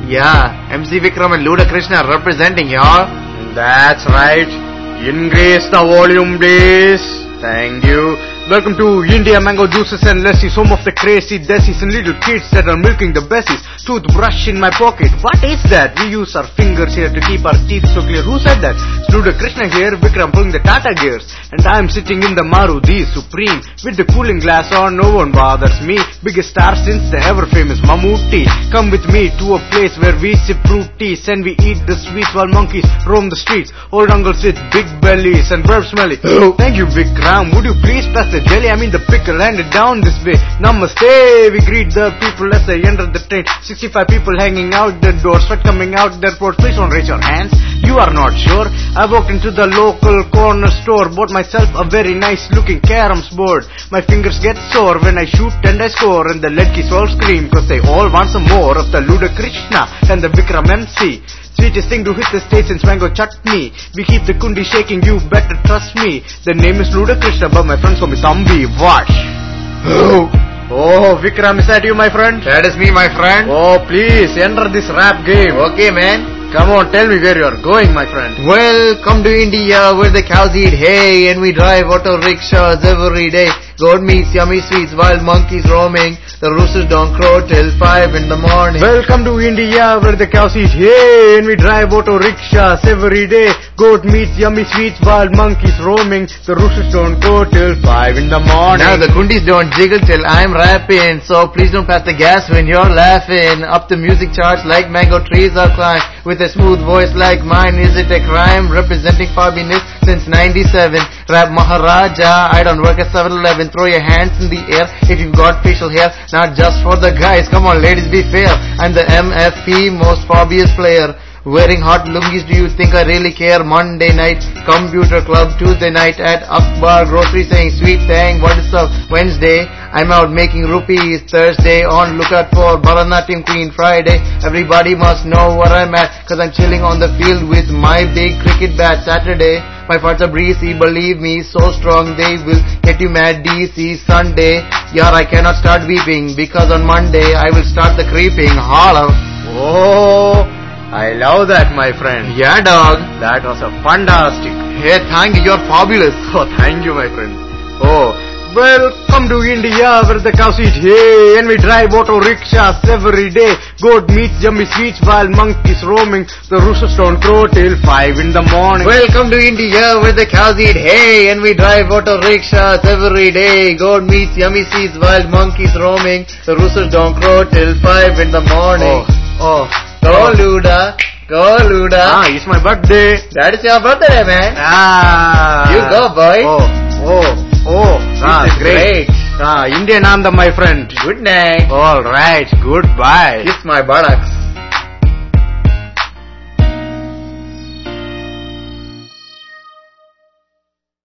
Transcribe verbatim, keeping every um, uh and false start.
Yeah, M C Vikram and Luda Krishna representing, y'all. That's right. Increase the volume, please. Thank you. Welcome to India Mango Juices and Lassis, home of the crazy desies and little kids that are milking the bessies. Toothbrush in my pocket. What is that? We use our fingers here to keep our teeth so clear. Who said that? Luda Krishna here, Vikram pulling the Tata gears. And I am sitting in the Maruti Supreme with the cooling glass on, no one bothers me. Biggest star since the ever famous Mammootty. Come with me to a place where we sip fruit teas and we eat the sweets while monkeys roam the streets. Old uncles with big bellies and burp smelly. Oh, thank you Vikram. Would you please pass the jelly, I mean the pickle, hand it down this way. Namaste, we greet the people as they enter the train. sixty-five people hanging out the door, sweat coming out their pores. Please don't raise your hands, you are not sure. I walked into the local corner store, bought myself a very nice looking caroms board. My fingers get sore when I shoot and I score, and the ledkies all scream cause they all want some more of the Luda Krishna and the Vikram M C. Sweetest thing to hit the stage since mango chutney. We keep the kundi shaking, you better trust me. The name is Luda Krishna, but my friends call me Zambi. Watch. Oh, oh, Vikram, is that you, my friend? That is me, my friend. Oh, please, enter this rap game. Okay, man. Come on, tell me where you are going, my friend. Welcome to India, where the cows eat hay and we drive auto rickshaws every day. Goat meats, yummy sweets, wild monkeys roaming. The roosters don't crow till five in the morning. Welcome to India, where the cows eat hay and we drive auto rickshaws every day. Goat meats, yummy sweets, wild monkeys roaming. The roosters don't crow till five in the morning. Now the kundis don't jiggle till I'm rapping, so please don't pass the gas when you're laughing. Up the music charts like mango trees are climbed. With a smooth voice like mine, is it a crime? Representing Fabiness since ninety-seven. Rap Maharaja, I don't work at seven eleven. Throw your hands in the air if you've got facial hair. Not just for the guys, come on ladies, be fair. I'm the M F P, most Fabius player. Wearing hot lungis, do you think I really care? Monday night, computer club. Tuesday night at Akbar Grocery saying sweet thing, what is up? Wednesday, I'm out making rupees. Thursday, on lookout for Bharatanatyam Queen. Friday, everybody must know where I'm at, cause I'm chilling on the field with my big cricket bat. Saturday, my farts are breezy, believe me, so strong they will get you mad. D C, Sunday, yeah, I cannot start weeping, because on Monday, I will start the creeping. Holler. Oh, I love that, my friend. Yeah, dog. That was a fantastic. Hey, thank you, you're fabulous. Oh, thank you, my friend. Oh, welcome to India, where the cows eat hay and we drive auto rickshaws every day. Goat meats, yummy sweets, wild monkeys roaming. The roosters don't crow till five in the morning. Welcome to India, where the cows eat hay and we drive auto rickshaws every day. Goat meats, yummy sweets, wild monkeys roaming. The roosters don't crow till five in the morning. Oh, oh. Go Luda, go Luda. Ah, it's my birthday. That is your birthday, man. Ah. You go, boy. Oh, oh, oh. Ah, this is great. great. Ah, Indian Nanda, my friend. Good night. All right, goodbye. Kiss my buttocks.